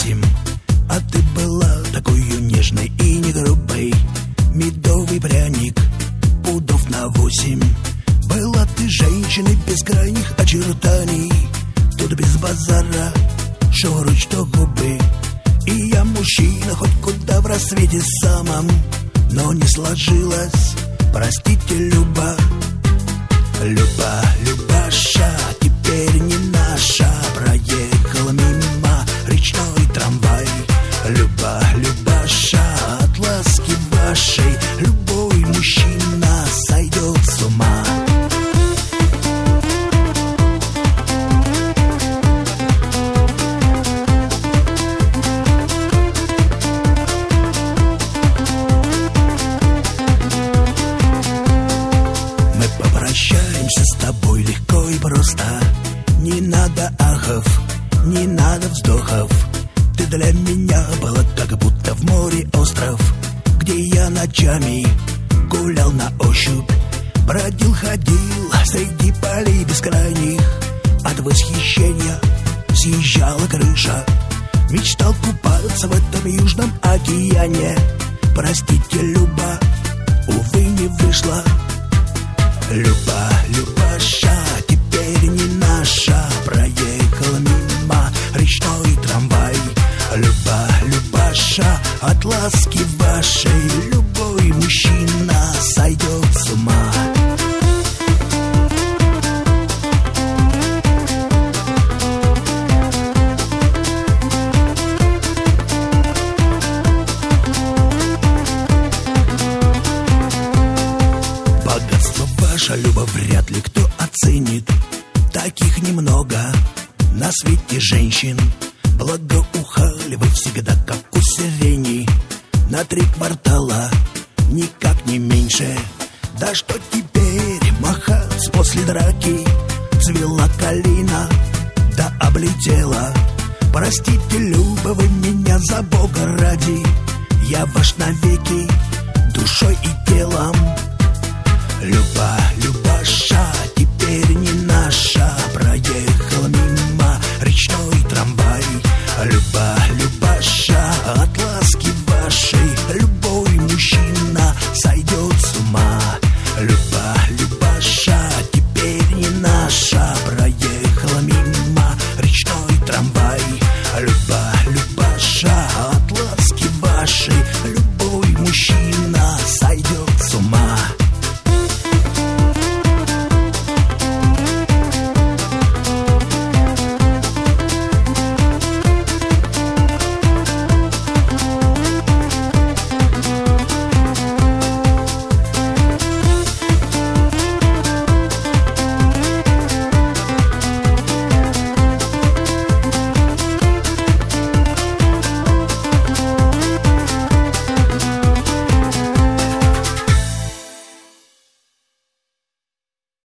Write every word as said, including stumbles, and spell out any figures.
восемь, а ты была такой нежной и не грубой. Медовый пряник, пудов на восемь. Была ты женщиной без крайних очертаний. Тут без базара, что грудь, что губы. И я мужчина хоть куда в рассвете самом, но не сложилось, простите, Люба. Люба, Любаша, теперь не наша. Проехал мимо речной трамвай. Люба, Любаша, от ласки вашей любой мужчина сойдет с ума. Прощаемся с тобой легко и просто. Не надо ахов, не надо вздохов. Ты для меня была как будто в море остров, где я ночами гулял на ощупь. Бродил, ходил среди полей бескрайних. От восхищения съезжала крыша. Мечтал купаться в этом южном океане. Простите, Люба, увы, не вышло. Люба, Любаша, теперь не наша. Проехал мимо речной трамвай. Люба, Любаша, от ласки вашей любой мужчина сойдет с ума. Ваша Люба вряд ли кто оценит. Таких немного на свете женщин. Благоухали вы всегда, как у сирени. На три квартала, никак не меньше. Да что теперь махать после драки? Цвела калина, да облетела. Простите, Люба, вы меня за Бога ради. Я ваш навеки, душой и телом.